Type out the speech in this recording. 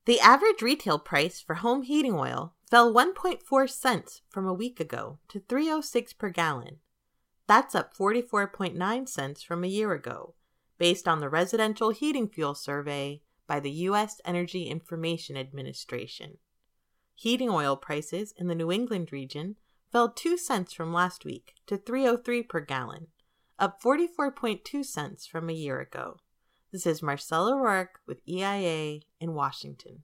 The average retail price for home heating oil fell 1.4 cents from a week ago to $3.06 per gallon. That's up 44.9 cents from a year ago, based on the Residential Heating Fuel Survey by the U.S. Energy Information Administration. Heating oil prices in the New England region fell 2 cents from last week to $3.03 per gallon, up 44.2 cents from a year ago. This is Marcella Rourke with EIA in Washington.